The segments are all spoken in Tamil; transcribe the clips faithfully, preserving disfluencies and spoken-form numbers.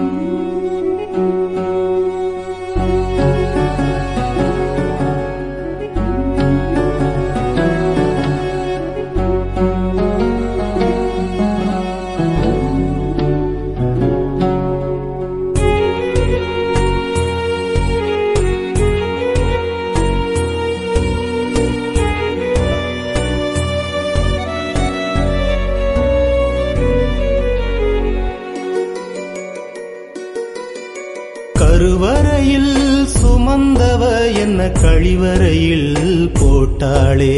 கருவறையில் சுமந்தவ என்ன கழிவறையில் போட்டாளே.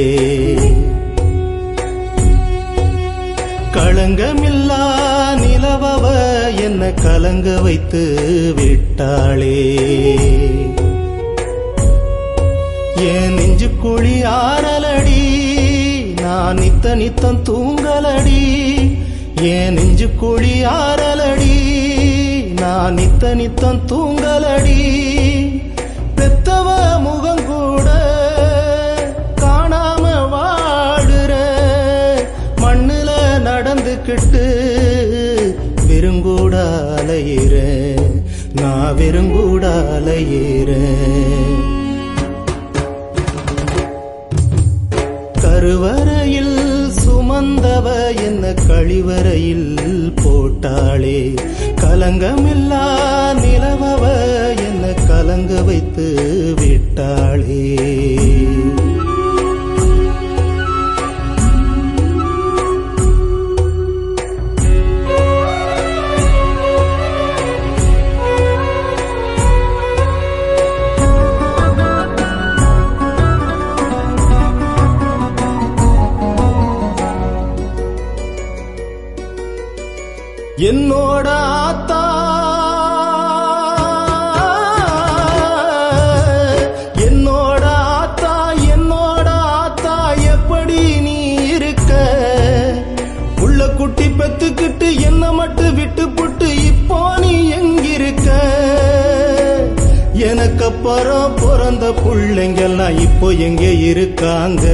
களங்கமில்லா நிலவவ என்ன கலங்க வைத்து விட்டாளே. என் நெஞ்சு குழி ஆறலடி, நான் நித்த நித்தம் தூங்கலடி. என் நெஞ்சு குழி ஆறலடி, நான் நித்த நித்தம் தூங்கலடி. பெத்தவ முகம் கூட காணாம வாடுற, மண்ணுல நடந்துக்கிட்டு வெறுங்கூட அலையிற, நான் வெறுங்கூட அலையிற. கருவறையில் சுமந்தவ என்ன கழிவறையில் போட்டாளே. கலங்கமில்லா நிலவவ என்ன கலங்க வைத்து விட்டாளே. என்னோட ஆத்தா என்னோட ஆத்தா என்னோட ஆத்தா எப்படி நீ இருக்க? உள்ள குட்டி பெத்துக்கிட்டு என்ன மட்டும் விட்டு புட்டு இப்போ நீ எங்கிருக்க? எனக்கு அப்புறம் பிறந்த பிள்ளைங்கெல்லாம் இப்போ எங்கே இருக்காங்க?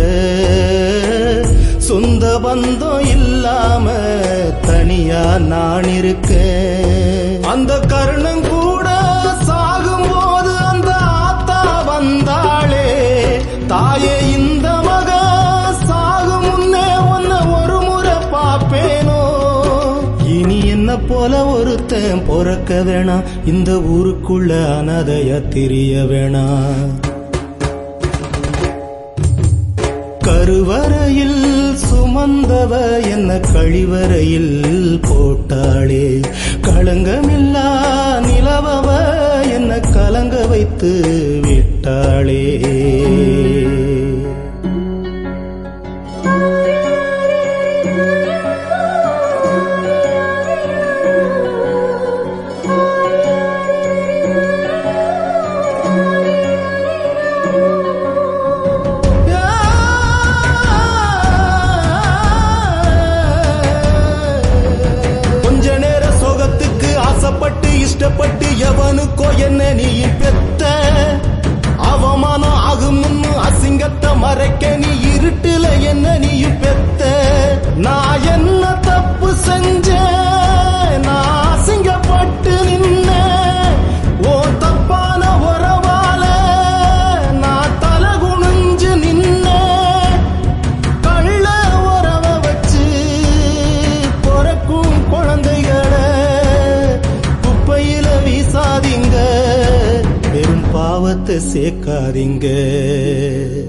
சொந்த பந்தம் இல்லாம தனியா நான் இருக்கேன். அந்த கருணம் கூட சாகும் போது அந்த ஆத்தா வந்தாளே. தாயே இந்த மக சாகும் முன்னே உன்னை ஒரு முறை பாப்பேனோ. இனி என்ன போல ஒருத்தன் பொறக்க வேணாம், இந்த ஊருக்குள்ள அனாதையா திரிய வேணாம். கருவறையில் சுமந்தவ என்ன கழிவறையில் போட்டாளே. களங்கமில்லா நிலவவ என்ன கலங்க வைத்து விட்டாளே. இஷ்டப்பட்டு எவனுக்கோ என்ன நீ பெத்த, அவமானம் ஆகும் அசிங்கத்தை மறைக்க நீ இருட்டுல என்ன நீ பெத்த. நான் என்ன தப்பு செஞ்சேன், நான் அசிங்கப்பட்டு நின்ன ஓ தப்பான உறவால நான் தலை குனிஞ்சு நின்ன. கள்ள உறவ வச்சு பிறக்கும் குழந்தைகளை குப்பையில வீசாதீங்க, வெறும் பாவத்தை சேர்க்காதீங்க.